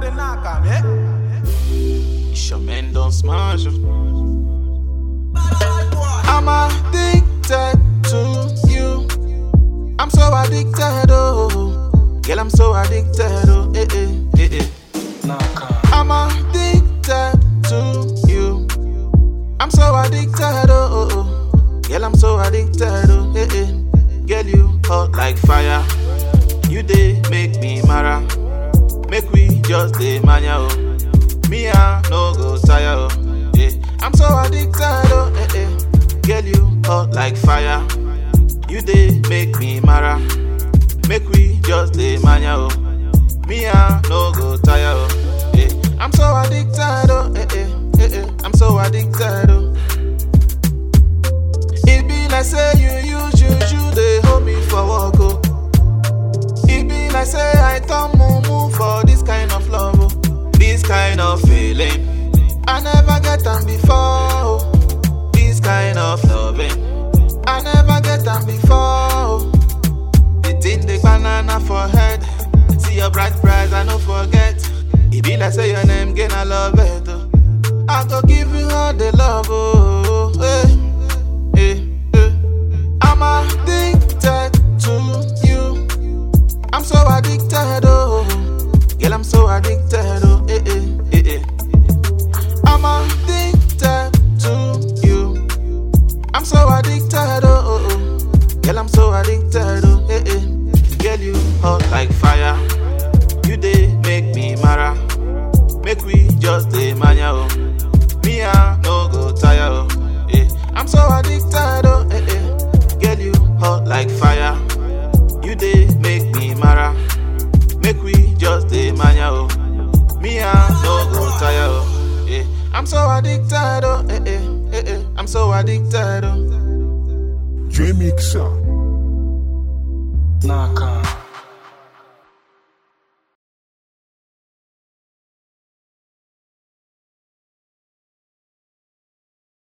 It's your man don't smash you. I'm addicted to you. I'm so addicted, oh. Girl, I'm so addicted, oh. I'm addicted to you. I'm so addicted, oh. Girl, I'm so addicted, oh. Girl, you hot like fire. You dey make me mara. Make we just dey mania, oh. Me I no go tire, oh. Yeah. I'm so addicted, oh. Girl, you hot like fire. You dey make me mara. Make we just dey mania, oh. Me I no go tire, oh. Yeah. I'm so addicted, oh. I'm so addicted, oh. It be like say you use juju, they hold me for walk, oh. It be like say I turn mumu for this kind of love, oh. This kind of feeling I never get them before, oh. This kind of loving I never get them before, oh. It in the banana for head. See your bright prize, I no forget. It be like say your name, gain I love it, oh. I go give you all the love, oh. I'm addicted to you. I'm so addicted, oh. Girl, I'm so addicted, oh. I'm addicted to you. I'm so addicted, oh. Girl, I'm so addicted, oh. Girl, you hot like fire. You dey make me mara. Make we just dey mania, oh. Me I no go tire, oh. I'm so addicted, oh. Girl, you hot like fire. You dey make me mara. Make we just dey mania, oh. Me I no go tire, oh. I'm so addicted, oh. I'm so addicted, oh. J Mixer. Naka.